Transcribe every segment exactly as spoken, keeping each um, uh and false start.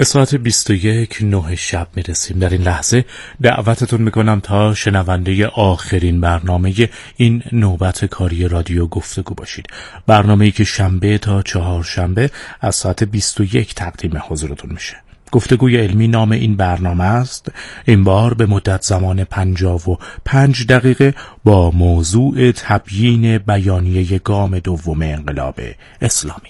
به ساعت بیست و یک نه شب میرسیم. در این لحظه دعوتتون میکنم تا شنونده آخرین برنامه این نوبت کاری رادیو گفتگو باشید. برنامه‌ای که شنبه تا چهارشنبه از ساعت بیست و یک تقدیم حضورتون میشه. گفتگوی علمی نام این برنامه است. این بار به مدت زمان پنجاه و پنج دقیقه با موضوع تبیین بیانیه گام دوم انقلاب اسلامی.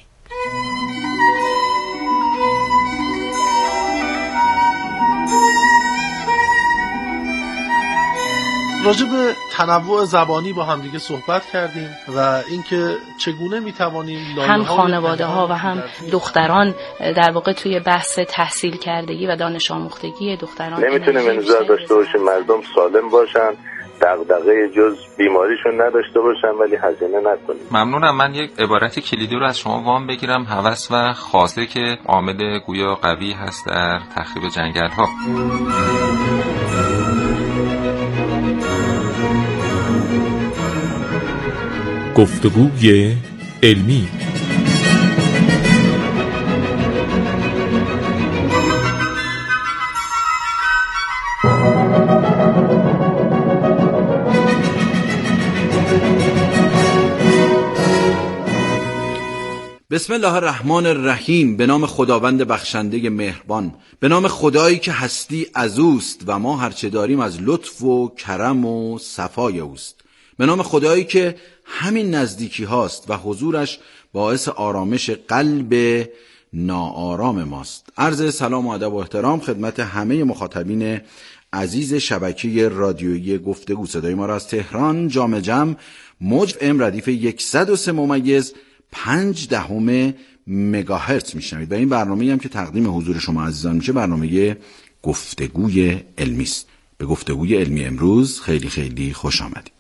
راجع به تنوع زبانی با همدیگه صحبت کردیم و اینکه چگونه میتوانیم هم خانواده ها و هم دختران در واقع توی بحث تحصیل کردگی و دانش آموختگی دختران نمیتونیم انتظار داشته باشیم مردم سالم باشن، دغدغه جز بیماریشون نداشته باشن ولی هزینه نکنیم. ممنونم. من یک عبارت کلیدی رو از شما وام بگیرم. هوس و خواسته که عامل گویا قوی هست در تخریب جنگل ها. گفتگوی علمی. بسم الله الرحمن الرحیم. به نام خداوند بخشنده مهربان، به نام خدایی که هستی از اوست و ما هرچه داریم از لطف و کرم و صفای اوست. به نام خدایی که همین نزدیکی هاست و حضورش باعث آرامش قلب ناآرام ماست. عرض سلام و ادب و احترام خدمت همه مخاطبین عزیز شبکه رادیویی گفتگو. صدای ما را از تهران جام جم موج ام ردیف صد و سه ممیز پنج دهم مگاهرتز میشنوید و این برنامه‌ای هم که تقدیم حضور شما عزیزان میشه برنامه گفتگوی علمی است. به گفتگوی علمی امروز خیلی خیلی خوش آمدید.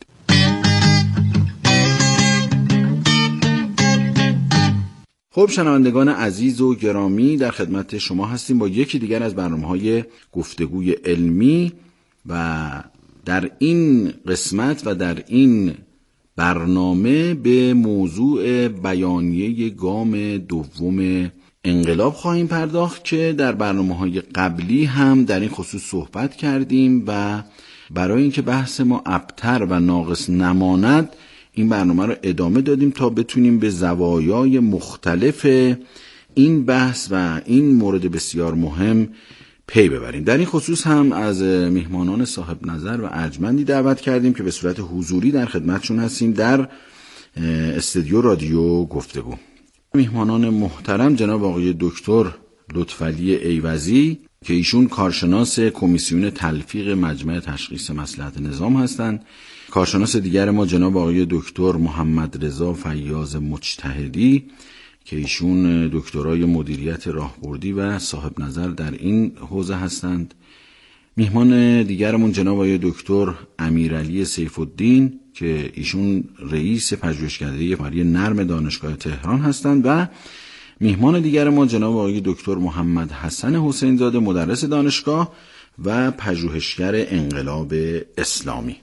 خب شنوندگان عزیز و گرامی، در خدمت شما هستیم با یکی دیگر از برنامه‌های گفتگوی علمی و در این قسمت و در این برنامه به موضوع بیانیه گام دوم انقلاب خواهیم پرداخت که در برنامه‌های قبلی هم در این خصوص صحبت کردیم و برای اینکه بحث ما ابتر و ناقص نماند این برنامه رو ادامه دادیم تا بتونیم به زوایای مختلف این بحث و این مورد بسیار مهم پی ببریم. در این خصوص هم از میهمانان صاحب نظر و ارجمندی دعوت کردیم که به صورت حضوری در خدمتشون هستیم در استودیو رادیو گفتگو. میهمانان محترم جناب آقای دکتر لطفعلی ایوزی که ایشون کارشناس کمیسیون تلفیق مجمع تشخیص مصلحت نظام هستند. کارشناس دیگر ما جناب آقای دکتر محمد رضا فیاض مجتهدی که ایشون دکترای مدیریت راهبردی و صاحب نظر در این حوزه هستند. میهمان دیگرمون جناب آقای دکتر امیرعلی سیف الدین که ایشون رئیس پژوهشکده فرعی نرم دانشگاه تهران هستند و میهمان دیگر ما جناب آقای دکتر محمد حسن حسین زاده مدرس دانشگاه و پژوهشگر انقلاب اسلامی.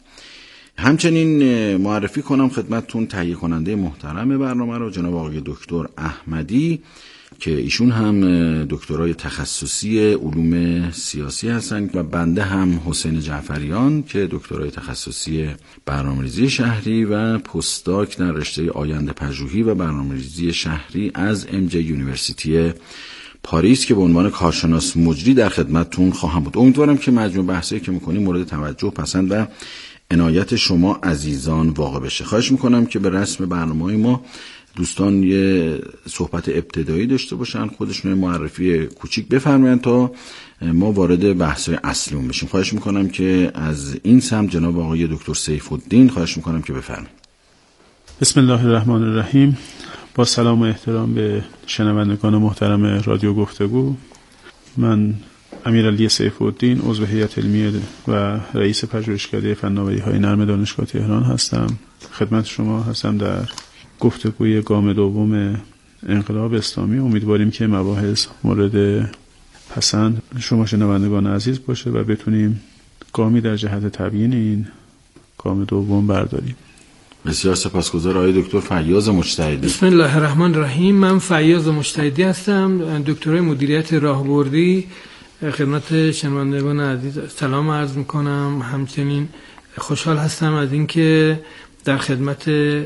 همچنین معرفی کنم خدمتتون تهیه کننده محترم برنامه رو جناب آقای دکتر احمدی که ایشون هم دکترای تخصصی علوم سیاسی هستند و بنده هم حسین جعفریان که دکترای تخصصی برنامه‌ریزی شهری و پستاک در رشته آینده پژوهی و برنامه‌ریزی شهری از ام جی یونیورسیتی پاریس که به عنوان کارشناس مجری در خدمتتون خواهم بود. امیدوارم که مجموع بحثایی که می‌کنیم مورد توجه، پسند و عنایت شما عزیزان واقع بشه. خواهش میکنم که به رسم برنامه ما دوستان یه صحبت ابتدایی داشته باشن، خودشون معرفی کوچیک بفرمایند تا ما وارد بحث‌های اصلیمون بشیم. خواهش میکنم که از این سمت جناب آقای دکتر سیف الدین خواهش میکنم که بفرمایید. بسم الله الرحمن الرحیم. با سلام و احترام به شنوندگان محترم رادیو گفتگو، من امیرعلی سیف الدین عضو هیئت علمیه و رئیس پژوهشکده فناوری‌های نرم دانشگاه تهران هستم. خدمت شما هستم در گفتگوی گام دوم انقلاب اسلامی. امیدواریم که مباحث مورد پسند شما شنوندگان عزیز باشه و بتونیم گامی در جهت تبیین این گام دوم برداریم. بسیار سپاسگزار. آقای دکتر فیاض مجتهدی. بسم الله الرحمن الرحیم. من فیاض مجتهدی هستم، دکترای مدیریت راهبردی. خدمت شنوندگان عزیز سلام عرض میکنم. همچنین خوشحال هستم از اینکه در خدمت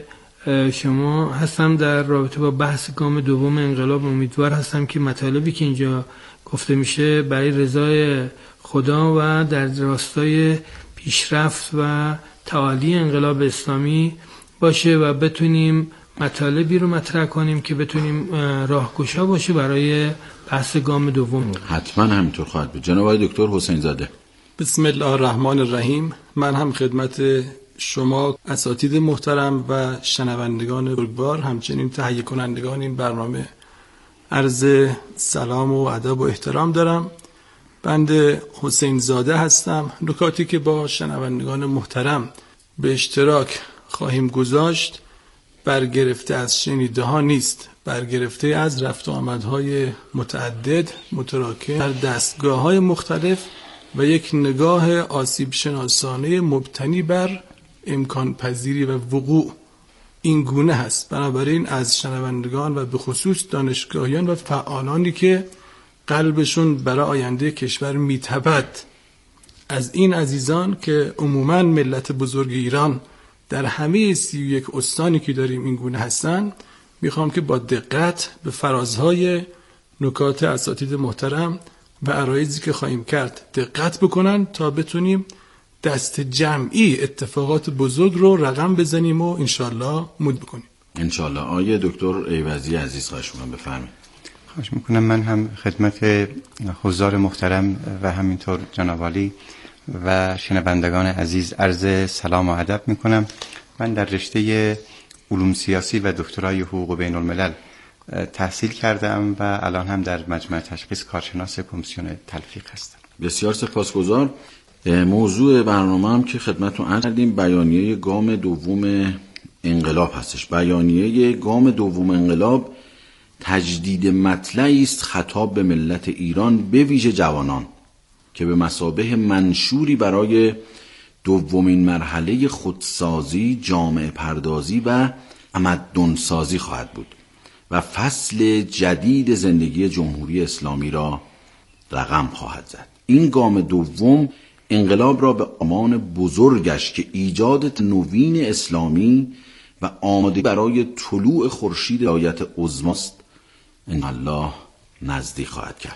شما هستم در رابطه با بحث گام دوم انقلاب. امیدوار هستم که مطالبی که اینجا گفته میشه برای رضای خدا و در راستای پیشرفت و تعالی انقلاب اسلامی باشه و بتونیم مطالبی رو مطرح کنیم که بتونیم راهگشا باشه برای بحث گام دوم. حتما همینطور خواهد بود. جناب آقای دکتر حسین زاده. بسم الله الرحمن الرحیم. من هم خدمت شما اساتید محترم و شنوندگان بزرگوار، همچنین تهیه کنندگان این برنامه عرض سلام و ادب و احترام دارم. بنده حسین زاده هستم. نکاتی که با شنوندگان محترم به اشتراک خواهیم گذاشت برگرفته از شنیده ها نیست، برگرفته از رفت و آمدهای متعدد متراکم در دستگاه های مختلف و یک نگاه آسیب شناسانه مبتنی بر امکان پذیری و وقوع این گونه هست. بنابراین از شنوندگان و به خصوص دانشگاهیان و فعالانی که قلبشون برای آینده کشور میتپد، از این عزیزان که عموماً ملت بزرگ ایران در همه سی و یک استانی که داریم این گونه هستن، میخوام که با دقت به فرازهای نکات اساتید محترم و عرایضی که خواهیم کرد دقت بکنن تا بتونیم دست جمعی اتفاقات بزرگ رو رقم بزنیم و انشالله مد بکنیم. انشالله. آیه دکتر ایوزی عزیز خواهش میکنم بفرمایید. خواهش میکنم. من هم خدمت حضار محترم و همینطور جناب عالی و شنوندگان عزیز عرض سلام و ادب میکنم. من در رشته علوم سیاسی و دکترای حقوق بین الملل تحصیل کردم و الان هم در مجمع تشخیص کارشناس کمیسیون تلفیق هستم. بسیار سپاسگزار. موضوع برنامه هم که خدمتتون عرض کردیم بیانیه گام دوم انقلاب هستش. بیانیه گام دوم انقلاب تجدید مطلعی است خطاب به ملت ایران به ویژه جوانان که به مثابه منشوری برای دومین مرحله خودسازی، جامعه پردازی و تمدن سازی خواهد بود و فصل جدید زندگی جمهوری اسلامی را رقم خواهد زد. این گام دوم انقلاب را به امان بزرگش که ایجاد نوین اسلامی و آماده برای طلوع خورشید ولایت عظمی است ان الله نزدیک خواهد کرد.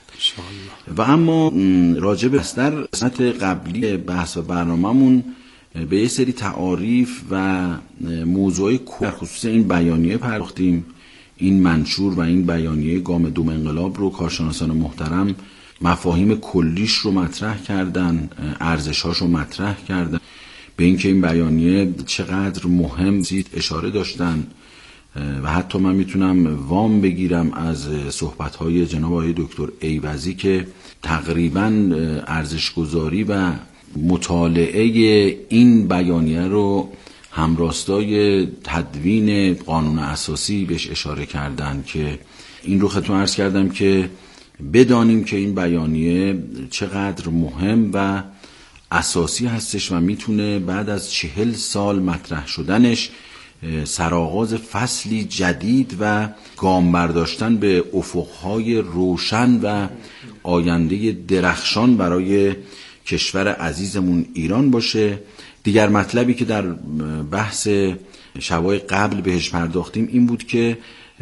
و اما راجع به در قسمت قبلی بحث و برنامه‌مون به یه سری تعاریف و موضوعی در خصوص این بیانیه پرداختیم. این منشور و این بیانیه گام دوم انقلاب رو کارشناسان محترم مفاهیم کلیش رو مطرح کردن، ارزش‌هاش رو مطرح کردن، به اینکه این بیانیه چقدر مهم زید اشاره داشتن و حتی من میتونم وام بگیرم از صحبت‌های جناب آقای دکتر ایوزی که تقریباً ارزش‌گذاری و مطالعه این بیانیه رو همراستای تدوین قانون اساسی بهش اشاره کردن که این رو خدمتتون عرض کردم که بدانیم که این بیانیه چقدر مهم و اساسی هستش و میتونه بعد از چهل سال مطرح شدنش سرآغاز فصلی جدید و گام برداشتن به افقهای روشن و آینده درخشان برای کشور عزیزمون ایران باشه. دیگر مطلبی که در بحث شبای قبل بهش پرداختیم این بود که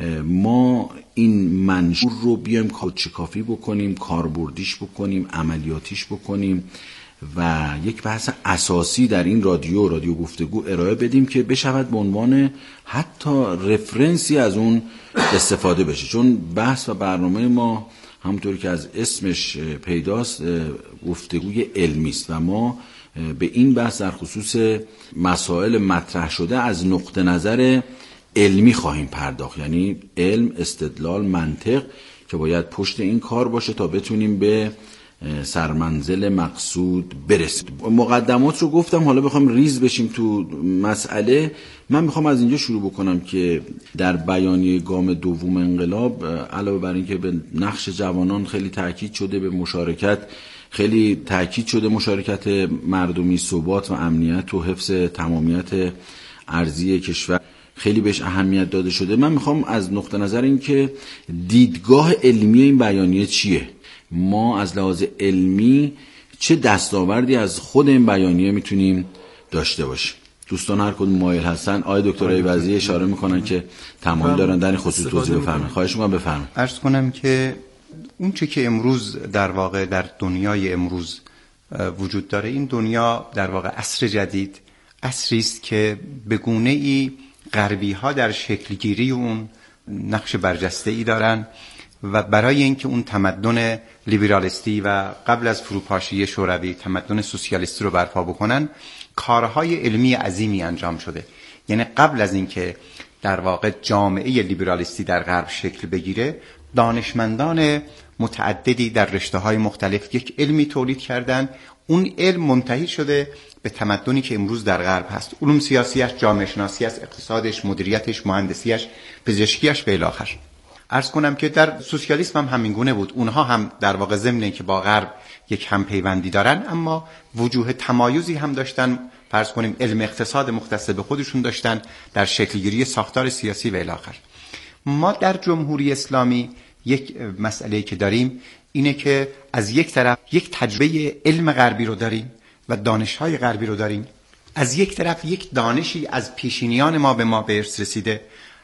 ما این منشور رو بیایم کارچکافی بکنیم، کاربردیش بکنیم، عملیاتیش بکنیم و یک بحث اساسی در این رادیو رادیو گفتگو ارائه بدیم که بشود به عنوان حتی رفرنسی از اون استفاده بشه، چون بحث و برنامه ما همونطور که از اسمش پیداست گفتگوی علمی است و ما به این بحث در خصوص مسائل مطرح شده از نقطه نظر علمی خواهیم پرداخت، یعنی علم، استدلال، منطق که باید پشت این کار باشه تا بتونیم به سرمنزل مقصود برسیم. مقدمات رو گفتم، حالا بخوام ریز بشیم تو مسئله. من میخوام از اینجا شروع بکنم که در بیانیه گام دوم انقلاب علاوه بر این که به نقش جوانان خیلی تاکید شده، به مشارکت خیلی تاکید شده، مشارکت مردمی، ثبات و امنیت و حفظ تمامیت ارضی کشور خیلی بهش اهمیت داده شده. من میخوام از نقطه نظر این که دیدگاه علمی این بیانیه چیه، ما از لحاظ علمی چه دستاوردی از خود این بیانیه میتونیم داشته باشیم. دوستان هر کدوم مایل هستن. آقای دکتر ایوزی اشاره میکنن که تمایل دارن در این خصوص توضیح بفرمایید. خواهش میکنم بفرمایید. عرض کنم که اون چه که امروز در واقع در دنیای امروز وجود داره، این دنیا در واقع عصر جدید عصری است که به گونه‌ای غربی ها در شکل گیری اون نقش برجسته ای دارن و برای اینکه اون تمدن لیبرالیستی و قبل از فروپاشی شوروی تمدن سوسیالیستی رو برپا بکنن کارهای علمی عظیمی انجام شده. یعنی قبل از اینکه در واقع جامعه لیبرالیستی در غرب شکل بگیره، دانشمندان متعددی در رشته‌های مختلف یک علمی تولید کردن. اون علم منتهی شده به تمدنی که امروز در غرب هست. علوم سیاسیش، جامعه شناسیش، اقتصادش، مدیریتش، مهندسیش، پزشکیش به الاخر. عرض کنم که در سوسیالیسم هم همین گونه بود. اونها هم در واقع ضمن اینکه با غرب یک همپیوندی دارن، اما وجوه تمایزی هم داشتن. فرض کنیم علم اقتصاد مختص به خودشون داشتن در شکلگیری ساختار سیاسی و الاخر. ما در جمهوری اسلامی یک مسئله که داریم اینه که از یک طرف یک تجربه علم غربی رو داریم و دانش‌های غربی رو داریم، از یک طرف یک دانشی از پیشینیان ما به ما به ارث رسیده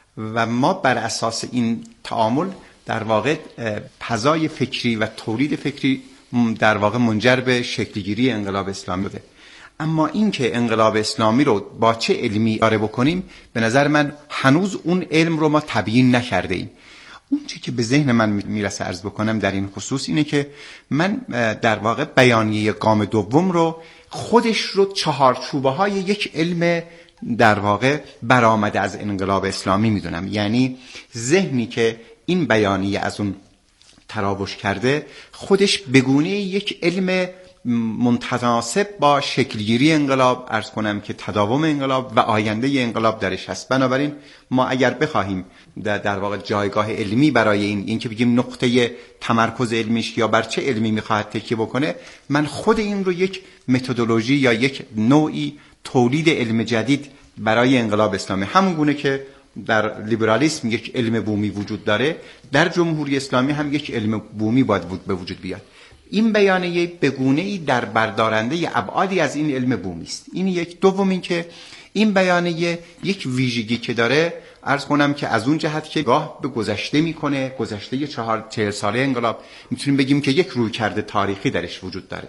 و ما بر اساس این تعامل در واقع فضای فکری و تولید فکری در واقع منجر به شکلگیری انقلاب اسلامی بوده. اما این که انقلاب اسلامی رو با چه علمی اداره بکنیم، به نظر من هنوز اون علم رو ما تبیین نکرده ایم. اون چیزی که به ذهن من میرسه عرض بکنم در این خصوص اینه که من در واقع بیانیه گام دوم رو خودش رو چهارچوبه های یک علم در واقع برآمده از انقلاب اسلامی میدونم. یعنی ذهنی که این بیانیه از اون تراوش کرده خودش بگونه یک علم متناسب با شکلگیری انقلاب، عرض کنم که تداوم انقلاب و آینده انقلاب درش هست. بنابراین ما اگر بخواهیم در, در واقع جایگاه علمی برای این این که بگیم نقطه تمرکز علمیش یا بر چه علمی میخواهد تکیه بکنه، من خود این رو یک متدولوژی یا یک نوعی تولید علم جدید برای انقلاب اسلامی، همون گونه که در لیبرالیسم یک علم بومی وجود داره، در جمهوری اسلامی هم یک علم بومی باید به وجود بیاد. این بیانیه به گونه‌ای در بردارنده ابعادی از این علم بومی است. این یک. دوم این که این بیانیه یک ویژگی که داره، عرض کنم که از اون جهت که گاه به گذشته میکنه، گذشته چهار چهل ساله انقلاب، میتونیم بگیم که یک رویکرد تاریخی درش وجود داره.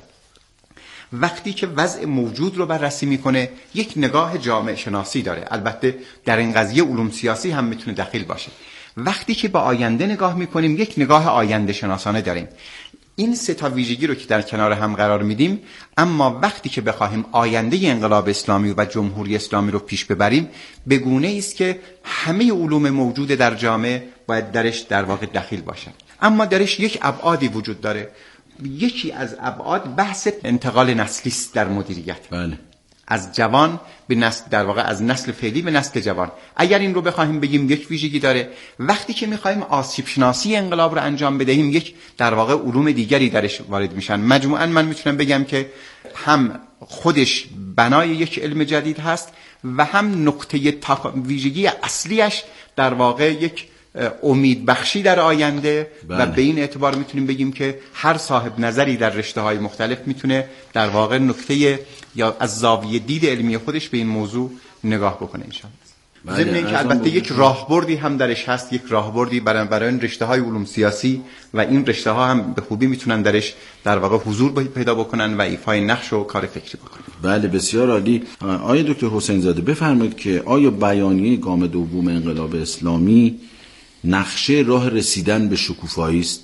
وقتی که وضع موجود رو بررسی میکنه، یک نگاه جامعه شناسی داره. البته در این قضیه علوم سیاسی هم میتونه دخیل باشه. وقتی که به آینده نگاه میکنیم، یک نگاه آینده شناسانه داریم. این سه تا ویژگی رو که در کنار هم قرار میدیم، اما وقتی که بخواهیم آینده انقلاب اسلامی و جمهوری اسلامی رو پیش ببریم، به گونه‌ای است که همه علوم موجود در جامعه باید درش در واقع دخیل باشن. اما درش یک ابعادی وجود داره. یکی از ابعاد بحث انتقال نسلی است در مدیریت. بله. از جوان به نسل، در واقع از نسل فعلی به نسل جوان. اگر این رو بخوایم بگیم یک ویژگی داره. وقتی که می‌خوایم آسیب شناسی انقلاب رو انجام بدهیم، یک در واقع علوم دیگری درش وارد میشن. مجموعاً من میتونم بگم که هم خودش بنای یک علم جدید هست و هم نقطه ویژگی اصلیش در واقع یک امید بخشی در آینده. بله. و به این اعتبار میتونیم بگیم که هر صاحب نظری در رشته‌های مختلف میتونه در واقع نقطه یا از زاویه دید علمی خودش به این موضوع نگاه بکنه انشاءالله. بله. ضمن اینکه البته یک راهبردی هم درش هست، یک راهبردی برای برای این رشته‌های علوم سیاسی و این رشته‌ها هم به خوبی میتونن درش در واقع حضور پیدا بکنن و ایفای نقش و کار فکری بکنن. بله بسیار عالی. آقای دکتر حسین زاده بفرمایید که آیا بیانیه گام دوم انقلاب اسلامی نقشه راه رسیدن به شکوفایی است؟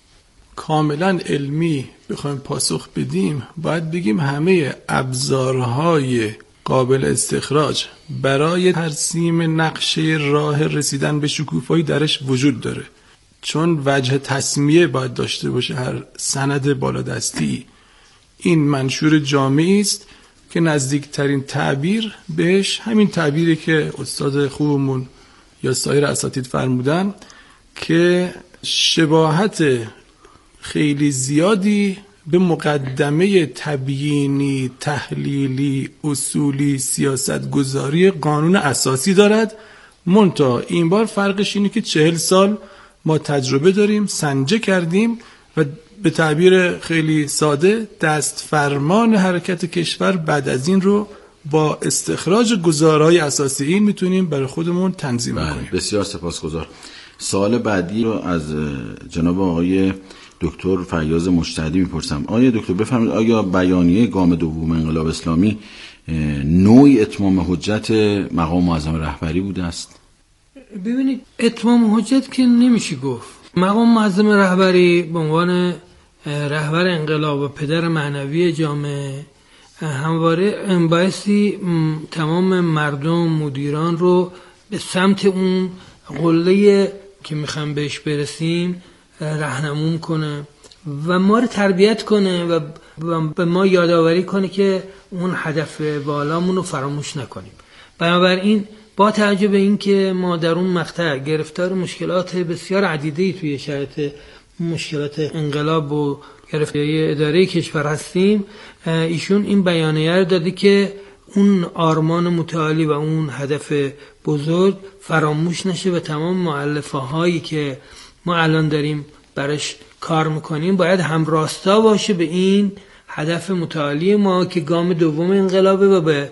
کاملا علمی بخوایم پاسخ بدیم، باید بگیم همه ابزارهای قابل استخراج برای ترسیم نقشه راه رسیدن به شکوفایی درش وجود داره. چون وجه تسمیه باید داشته باشه هر سند بالادستی. این منشور جامعی است که نزدیکترین تعبیر بهش همین تعبیری که استاد خوبمون یا سایر اساتید فرمودن، که شباهت خیلی زیادی به مقدمه تبیینی، تحلیلی، اصولی، سیاست گذاری قانون اساسی دارد. منتها این بار فرقش اینه که چهل سال ما تجربه داریم، سنجه کردیم و به تعبیر خیلی ساده دست فرمان حرکت کشور بعد از این رو با استخراج گزارهای اساسی این میتونیم برای خودمون تنظیم کنیم. بسیار سپاسگزار. سوال بعدی رو از جناب آقای دکتر فیاض مجتهدی میپرسم. آقای دکتر بفرمایید آیا بیانیه گام دوم انقلاب اسلامی نوعی اتمام حجت مقام معظم رهبری بوده است؟ ببینید اتمام حجت که نمیشه گفت. مقام معظم رهبری به عنوان رهبر انقلاب و پدر معنوی جامعه همواره بایستی تمام مردم مدیران رو به سمت اون قله که میخوام بهش برسیم راهنمون کنه و ما رو تربیت کنه و به ما یادآوری کنه که اون هدف بالامون رو فراموش نکنیم. بنابراین با توجه به این که ما در اون مقطع گرفتار مشکلات بسیار عدیده‌ای توی شرایط مشکلات انقلاب و گرفتاری اداره کشور هستیم، ایشون این بیانیه رو داده که اون آرمان متعالی و اون هدف بزرگ فراموش نشه و تمام مؤلفه هایی که ما الان داریم برش کار میکنیم باید همراستا باشه به این هدف متعالی ما که گام دوم انقلابه و به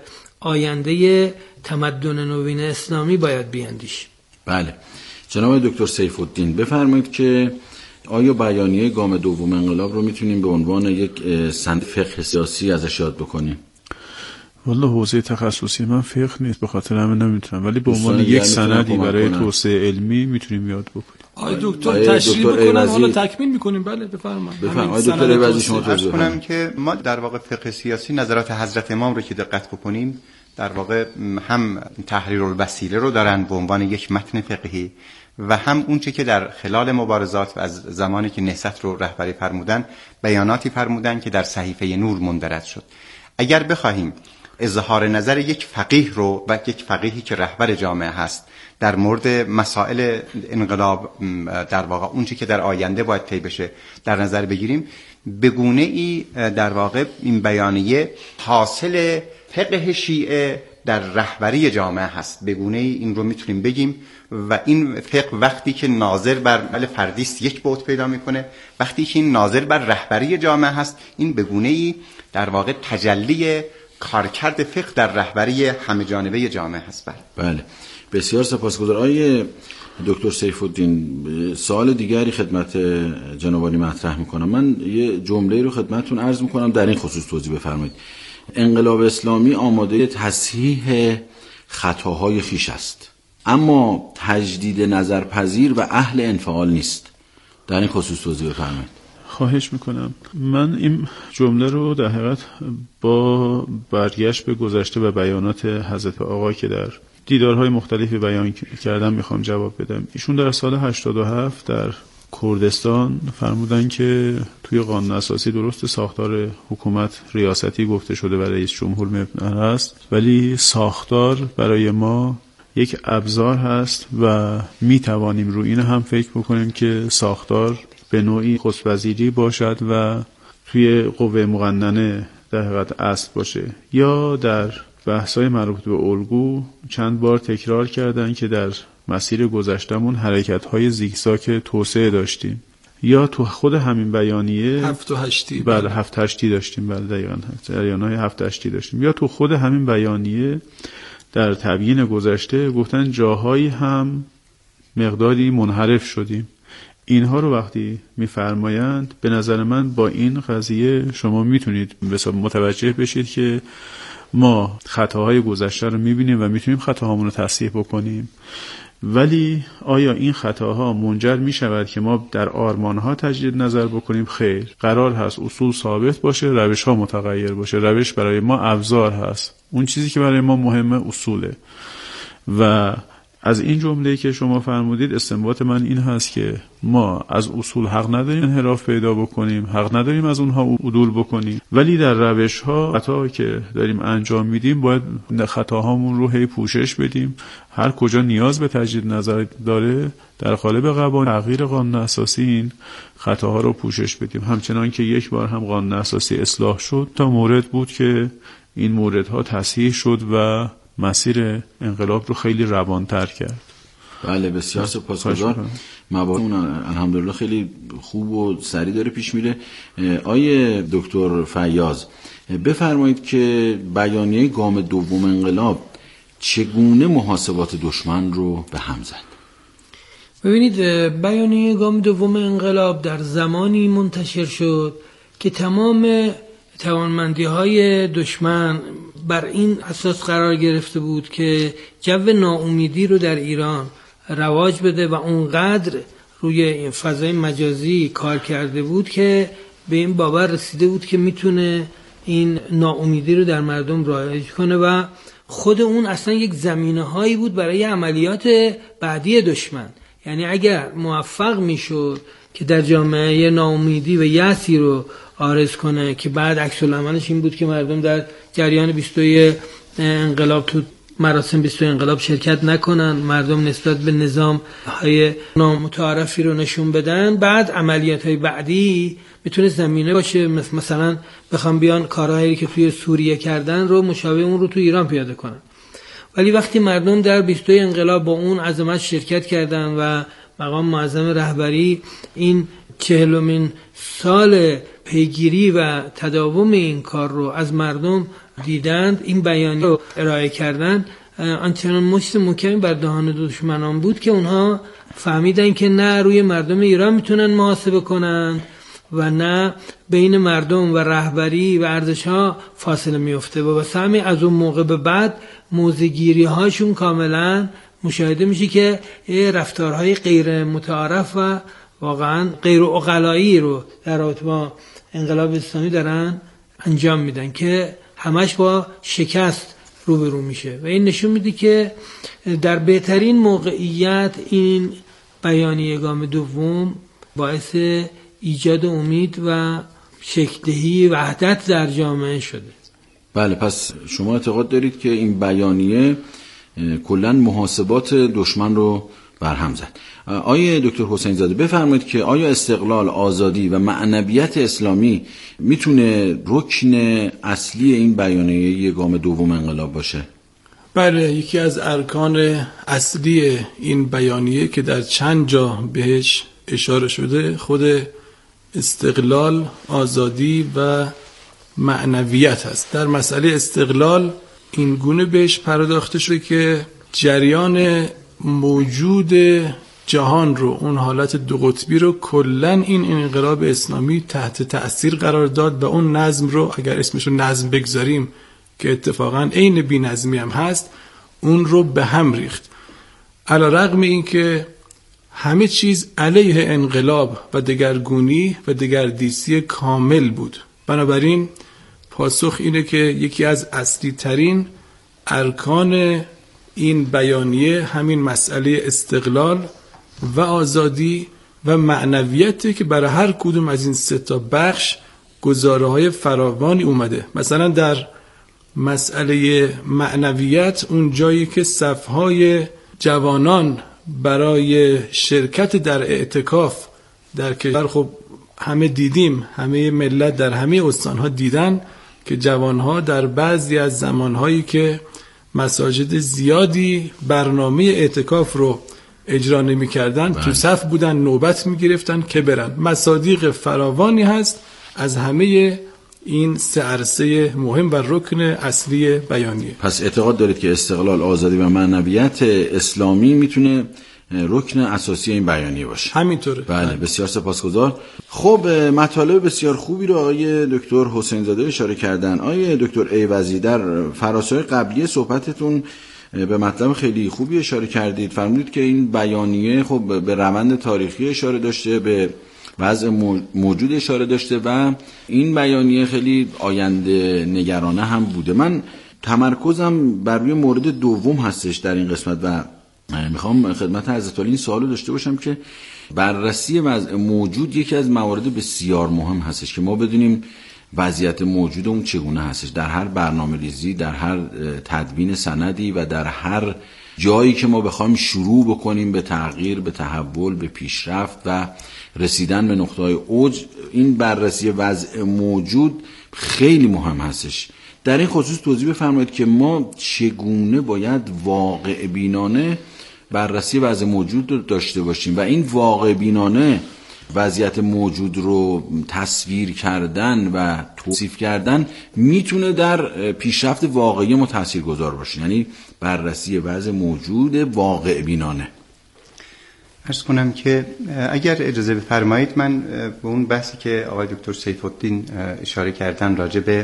آینده تمدن نوین اسلامی باید بیاندیشیم. بله جناب دکتر سیف الدین بفرمایید که آیا بیانیه گام دوم انقلاب رو میتونیم به عنوان یک سند فقه سیاسی ازش یاد بکنیم؟ والله حوزه تخصصی من فقه نیست، به خاطر همین نمیتونم، ولی به عنوان یک سندی برای توسعه علمی میتونیم یاد بکنیم. آقای دکتر تشریح بکنن حالا تکمیل میکنیم. بله بفرمایید. بفرمایید دکتر ایوزی شما توضیح کنم که ما در واقع فقه سیاسی نظرات حضرت امام رو که دقت بکنیم در واقع هم تحریر الوسیله رو دارن به عنوان یک متن فقهی و هم اونچه که در خلال مبارزات و از زمانی که نهضت رو رهبری فرمودن بیاناتی فرمودن که در صحیفه نور مندرج شد. اگر بخواهیم اظهار نظر یک فقیه رو و یک فقیهی که رهبر جامعه هست در مورد مسائل انقلاب در واقع اونچه که در آینده باید طی بشه در نظر بگیریم، به گونه ای در واقع این بیانیه حاصل فقه شیعه در رهبری جامعه هست. به گونه ای این رو میتونیم بگیم و این فقه وقتی که ناظر بر عمل فردی است یک بعد پیدا میکنه، وقتی که این ناظر بر رهبری جامعه هست این به گونه ای در واقع تجلی کارکرد فقه در رهبری همه جانبه جامعه هست. بله بسیار سپاسگزارم. آقای دکتر سیف الدین سوال دیگری خدمت جناب عالی مطرح میکنم. من یه جمله رو خدمتتون عرض میکنم در این خصوص توضیح بفرمایید. انقلاب اسلامی آماده تصحیح خطاهای خیش است اما تجدید نظرپذیر و اهل انفعال نیست. در این خصوص توضیح بفرمایید. خواهش میکنم. من این جمله رو در حقیقت با برگشت به گذشته و بیانات حضرت آقا که در دیدارهای مختلفی بیان کردم میخوام جواب بدم. ایشون در سال هشتاد و هفت در کردستان فرمودن که توی قانون اساسی درست ساختار حکومت ریاستی گفته شده و رئیس جمهور مبنی است، ولی ساختار برای ما یک ابزار هست و می توانیم رو این هم فکر بکنیم که ساختار به نوعی خست وزیری باشد و توی قوه مقننه در حقیقت اصل باشه. یا در بحث‌های مربوط به الگو چند بار تکرار کردن که در مسیر گذشتمون حرکت‌های زیگزاگ توسعه داشتیم، یا تو خود همین بیانیه هفت و هشتی بله هفت هشتی داشتیم، بله دقیقاً جریان‌های هفت هشتی داشتیم، یا تو خود همین بیانیه در تبیین گذشته گفتن جاهایی هم مقداری منحرف شدیم. اینها رو وقتی میفرمایند به نظر من با این قضیه شما میتونید متوجه بشید که ما خطاهای گذشته رو میبینیم و میتونیم خطاهامون رو تصحیح بکنیم، ولی آیا این خطاها منجر میشود که ما در آرمانها تجدید نظر بکنیم؟ خیر. قرار هست اصول ثابت باشه، روش ها متغیر باشه. روش برای ما ابزار هست، اون چیزی که برای ما مهمه اصوله و از این جمله‌ای که شما فرمودید استنباط من این هست که ما از اصول حق نداریم انحراف پیدا بکنیم، حق نداریم از اونها عدول بکنیم، ولی در روش‌ها خطا که داریم انجام میدیم باید خطاهامون رو هی پوشش بدیم. هر کجا نیاز به تجدید نظر داره در قالب قوانین تغییر قانون اساسی این خطاها رو پوشش بدیم. همچنان که یک بار هم قانون اساسی اصلاح شد تا مورد بود که این موردها تصحیح شد و مسیر انقلاب رو خیلی روان‌تر کرد. بله بسیار سپاسگزار. مباحث الحمدلله خیلی خوب و سریع داره پیش میره. آیه دکتر فیاض بفرمایید که بیانیه گام دوم انقلاب چگونه محاسبات دشمن رو به هم زد؟ ببینید بیانیه گام دوم انقلاب در زمانی منتشر شد که تمام توانمندی های دشمن بر این اساس قرار گرفته بود که جو ناامیدی رو در ایران رواج بده و اونقدر روی این فضای مجازی کار کرده بود که به این باور رسیده بود که میتونه این ناامیدی رو در مردم رایج کنه و خود اون اصلا یک زمینه هایی بود برای عملیات بعدی دشمن. یعنی اگر موفق میشد که در جامعه ناامیدی و یأسی رو عارض کنه که بعد عکس العملش این بود که مردم در جریان بیستوی انقلاب تو مراسم بیستوی انقلاب شرکت نکنن، مردم نسبت به نظام های نامتعارفی رو نشون بدن، بعد عملیات های بعدی میتونه زمینه باشه مثلا بخوام بیان کارهایی که توی سوریه کردن رو مشابه اون رو تو ایران پیاده کنن. ولی وقتی مردم در بیستوی انقلاب با اون عظمت شرکت کردن و مقام معظم رهبری این چهلمین سال پیگیری و تداوم این کار رو از مردم دیدند، این بیانیه رو ارائه کردن، آنچنان مشت محکمی بر دهان دشمنان بود که اونها فهمیدن که نه روی مردم ایران میتونن محاسبه کنن و نه بین مردم و رهبری و ارزش‌ها فاصله میفته و واسه همین از اون موقع به بعد موضع‌گیری هاشون کاملا مشاهده میشه که رفتارهای غیر متعارف و واقعا غیر عقلایی رو در رابطه با انقلاب اسلامی دارن انجام میدن که همش با شکست روبرو میشه و این نشون میده که در بهترین موقعیت این بیانیه گام دوم باعث ایجاد امید و شکل‌دهی وحدت در جامعه شده. بله، پس شما اعتقاد دارید که این بیانیه کلاً محاسبات دشمن رو برهم زد. آیه دکتر حسین زاده بفرمایید که آیا استقلال، آزادی و معنویت اسلامی میتونه رکن اصلی این بیانیه گام دوم انقلاب باشه؟ بله، یکی از ارکان اصلی این بیانیه که در چند جا بهش اشاره شده خود استقلال، آزادی و معنویت هست. در مسئله استقلال این گونه بهش پرداخته شده که جریان موجود جهان رو، اون حالت دو قطبی رو کلن این انقلاب اسلامی تحت تأثیر قرار داد و اون نظم رو اگر اسمش رو نظم بگذاریم که اتفاقا عین بی نظمی هم هست، اون رو به هم ریخت. علی رغم این که همه چیز علیه انقلاب و دگرگونی و دگردیسی کامل بود. بنابراین پاسخ اینه که یکی از اصلی ترین ارکان این بیانیه همین مسئله استقلال و آزادی و معنویت که برای هر کدوم از این سه تا بخش گزاره های فراوانی اومده. مثلا در مسئله معنویت اون جایی که صفهای جوانان برای شرکت در اعتکاف در کشور، خب همه دیدیم، همه ملت در همه استانها دیدن که جوانها در بعضی از زمانهایی که مساجد زیادی برنامه اعتکاف رو اجرا نمی کردن تو صف بودن، نوبت می گرفتن که برن. مصادیق فراوانی هست از همه این سه عرصه مهم و رکن اصلی بیانیه. پس اعتقاد دارید که استقلال، آزادی و معنویت اسلامی میتونه رکن اساسی این بیانیه باشه؟ همینطوره. بله، بسیار سپاسگزار. خب مطالب بسیار خوبی رو آقای دکتر حسین زاده اشاره کردن. آقای دکتر ایوزی در فراسوی قبلی صحبتتون به مطلب خیلی خوبی اشاره کردید. فرمودید که این بیانیه خب به روند تاریخی اشاره داشته، به وضع موجود اشاره داشته و این بیانیه خیلی آینده نگرانه هم بوده. من تمرکزم بر روی مورد دوم هستش در این قسمت و میخوام خدمت حضرت عالی این سوالو داشته باشم که بررسی وضع موجود یکی از موارد بسیار مهم هستش که ما بدونیم وضعیت موجود اون چگونه هستش در هر برنامه ریزی، در هر تدوین سندی و در هر جایی که ما بخوایم شروع بکنیم به تغییر، به تحول، به پیشرفت و رسیدن به نقطه‌های اوج. این بررسی وضع موجود خیلی مهم هستش. در این خصوص توضیح بفرمایید که ما چگونه باید واقع بینانه بررسی وضع موجود رو داشته باشیم و این واقع بینانه وضعیت موجود رو تصویر کردن و توصیف کردن میتونه در پیشرفت واقعی ما تاثیرگذار باشه، یعنی بررسی وضع موجود واقع بینانه. عرض کنم که اگر اجازه بفرمایید من به اون بحثی که آقای دکتر سیف الدین اشاره کردن راجع به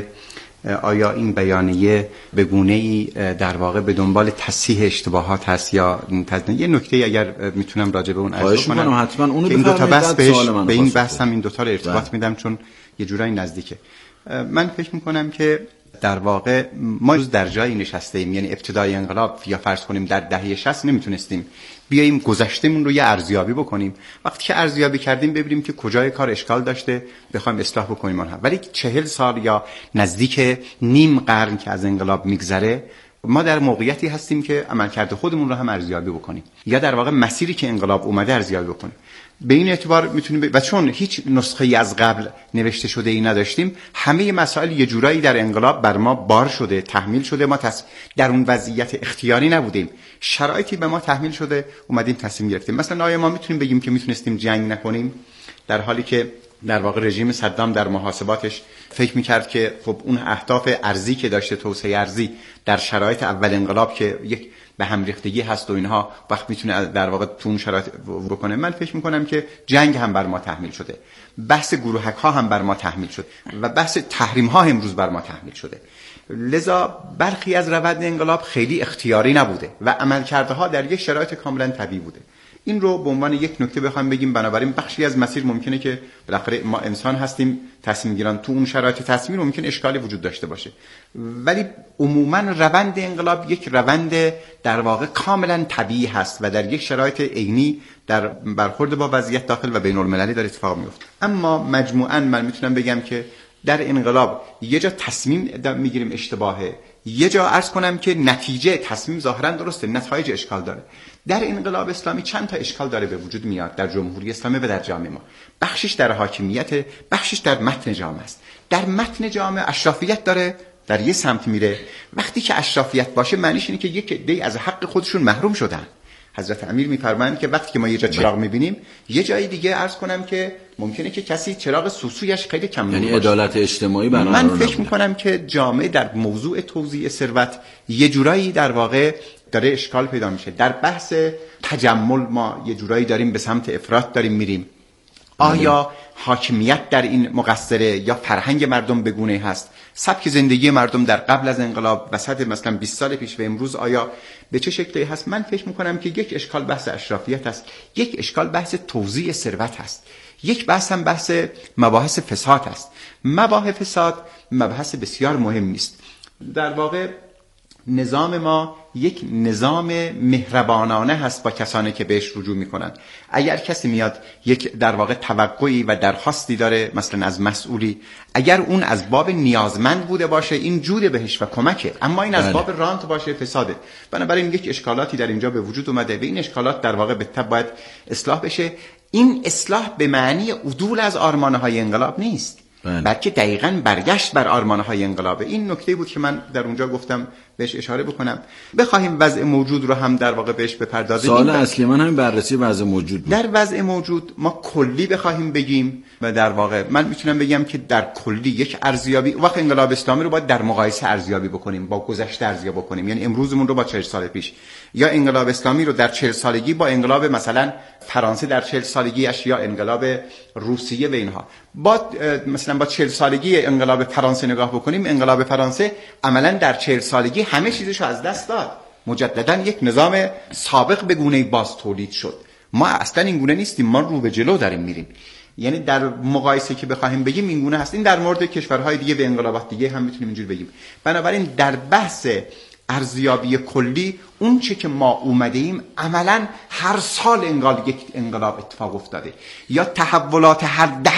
آیا این بیانیه به گونه‌ای در واقع به دنبال تصحیح اشتباهات هست یا تزنه، یه نکته اگر میتونم راجع به اون عرض کنم حتما اونو این دو تا بحث بهش به این بحث هم این دو تا رو ارتباط ده. میدم چون یه جورایی نزدیکه. من فکر میکنم که در واقع ما روز در جایی نشسته ایم، یعنی ابتدای انقلاب یا فرض کنیم در دهه شصت نمیتونستیم بیاییم گذشتهمون رو یه ارزیابی بکنیم. وقتی که ارزیابی کردیم ببینیم که کجای کار اشکال داشته بخوایم اصلاح بکنیم اونها. ولی چهل سال یا نزدیک نیم قرن که از انقلاب میگذره ما در موقعیتی هستیم که عملکرد خودمون رو هم ارزیابی بکنیم یا در واقع مسیری که انقلاب اومده ارزیابی بکنیم. به این اعتبار میتونیم ب... و چون هیچ نسخه‌ای از قبل نوشته شده ای نداشتیم، همه مسائل یه جورایی در انقلاب بر ما بار شده، تحمیل شده. ما تص... در اون وضعیت اختیاری نبودیم، شرایطی به ما تحمیل شده، اومدیم تصمیم گرفتیم. مثلا آیا ما میتونیم بگیم که میتونستیم جنگ نکنیم در حالی که در واقع رژیم صدام در محاسباتش فکر میکرد که خب اون اهداف ارضی که داشته، توسعه ارضی در شرایط اول انقلاب که یک به هم ریختگی هست و اینها، وقت میتونه در واقع تو اون شرایط بکنه. من فکر میکنم که جنگ هم بر ما تحمیل شده، بحث گروهک ها هم بر ما تحمیل شده و بحث تحریم ها امروز بر ما تحمیل شده. لذا برخی از روند انقلاب خیلی اختیاری نبوده و عملکردها در یک شرایط کاملا طبیعی بوده. این رو به عنوان یک نکته بخوام بگیم. بنابراین بخشی از مسیر ممکنه که بالاخره ما انسان هستیم، تصمیم گیران، تو اون شرایط تصمیم ممکن اشکالی وجود داشته باشه، ولی عموما روند انقلاب یک روند در واقع کاملا طبیعی هست و در یک شرایط عینی در برخورد با وضعیت داخل و بین المللی داره اتفاق میفته. اما مجموعاً من میتونم بگم که در انقلاب یه جا تصمیم میگیریم اشتباهه، یه جا عرض کنم که نتیجه تصمیم ظاهرا درسته، نتایج اشکال داره. در انقلاب اسلامی چند تا اشکال داره به وجود میاد در جمهوری اسلامی و در جامعه ما. بخشش در حاکمیت، بخشش در متن جامعه است. در متن جامعه اشرافیت داره، در یه سمت میره. وقتی که اشرافیت باشه معنیش اینه که یک عده از حق خودشون محروم شدن. حضرت امیر میفرمایند که وقتی که ما یه جا چراغ میبینیم یه جای دیگه عرض کنم که ممکنه که کسی چراغ سوسویش خیلی کم نور باشه. یعنی عدالت اجتماعی برقرار من فکر میکنم که جامعه در موضوع توزیع ثروت یه جورایی در واقع داره اشکال پیدا میشه. در بحث تجمل ما یه جورایی داریم به سمت افراط داریم میریم. آیا حاکمیت در این مقصره یا فرهنگ مردم بگونه هست؟ سبک زندگی مردم در قبل از انقلاب وسط مثلا بیست سال پیش و امروز آیا به چه شکلی هست؟ من فکر میکنم که یک اشکال بحث اشرافیت هست، یک اشکال بحث توزیع ثروت هست، یک بحث هم بحث مباحث فساد هست. مباحث فساد مبحث بسیار مهمی است. در واقع نظام ما یک نظام مهربانانه هست با کسانی که بهش رجوع میکنن. اگر کسی میاد یک در واقع توقعی و درخواستی داره مثلا از مسئولی، اگر اون از باب نیازمند بوده باشه این جود بهش و کمکه، اما این از باب رانت باشه فساده. بنابراین یک اشکالاتی در اینجا به وجود اومده و این اشکالات در واقع به تبع باید اصلاح بشه. این اصلاح به معنی عدول از آرمانهای انقلاب نیست، بلکه دقیقاً برگشت بر آرمانهای انقلابه. این نکته بود که من در اونجا گفتم بهش اشاره بکنم. بخوایم وضع موجود رو هم در واقع بهش بپردازیم. سوال اصلی من همین بررسی وضع موجود بود. در وضع موجود ما کلی بخوایم بگیم و در واقع من میتونم بگم که در کلی یک ارزیابی وقت انقلاب اسلامی رو باید در مقایسه ارزیابی بکنیم، با گذشته ارزیابی بکنیم، یعنی امروزمون رو با چهل سال پیش، یا انقلاب اسلامی رو در چهل سالگی با انقلاب مثلا فرانسه در چهل سالگیش یا انقلاب روسیه و اینها. با مثلا با چهل سالگی انقلاب فرانسه نگاه بکنیم، انقلاب فرانسه عملا در چهل سالگی همه چیزشو از دست داد. مجددا یک نظام سابق به گونه‌ای باز تولید شد. ما اصلا این گونه نیستیم، ما رو به جلو داریم میریم. یعنی در مقایسه که بخوایم بگیم این گونه هست. این در مورد کشورهای دیگه و انقلابات دیگه هم میتونیم اینجوری بگیم. بنابراین در بحث ارزیابی کلی اون چه که ما اومده ایم عملا هر سال انگار یک انقلاب اتفاق افتاده یا تحولات هر ده